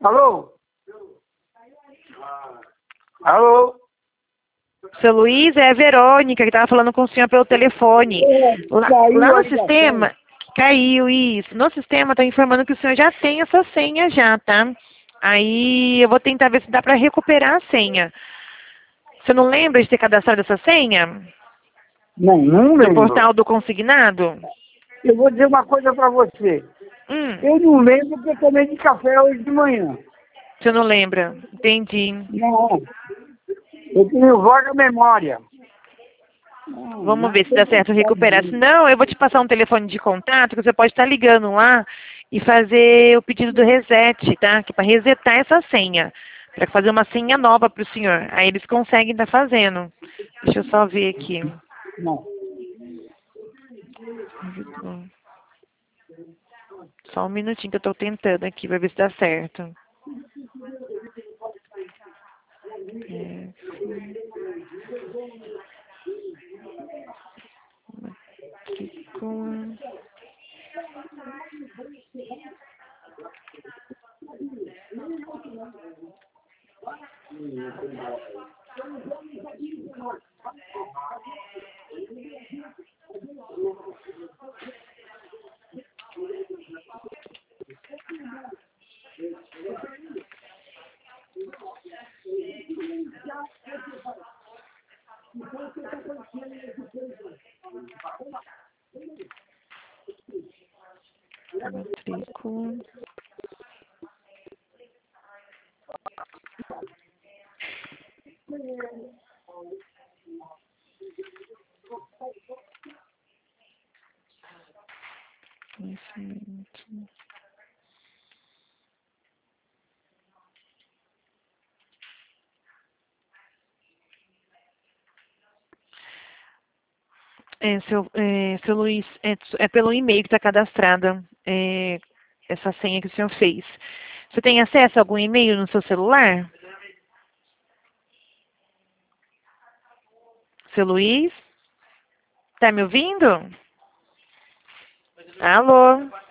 Alô? Alô? Seu Luiz, é a Verônica que estava falando com o senhor pelo telefone. Lá no sistema, caiu isso. No sistema está informando que o senhor já tem essa senha já, tá? Aí eu vou tentar ver se dá para recuperar a senha. Você não lembra de ter cadastrado essa senha? Não No lembro. portal do consignado? Eu vou dizer uma coisa para você. Eu não lembro que eu tomei de café hoje de manhã. Você não lembra? Entendi. Não. Eu tenho vaga memória. Vamos ver se dá certo recuperar. Se não, eu vou te passar um telefone de contato que você pode estar ligando lá e fazer o pedido do reset, tá? Que é para resetar essa senha. Para fazer uma senha nova para o senhor. Aí eles conseguem estar fazendo. Deixa eu só ver aqui. Não. Só um minutinho que eu estou tentando aqui para ver se dá certo. Matrícula. Seu Luiz, é pelo e-mail que está cadastrada essa senha que o senhor fez. Você tem acesso a algum e-mail no seu celular? Seu Luiz? Tá me ouvindo? Alô?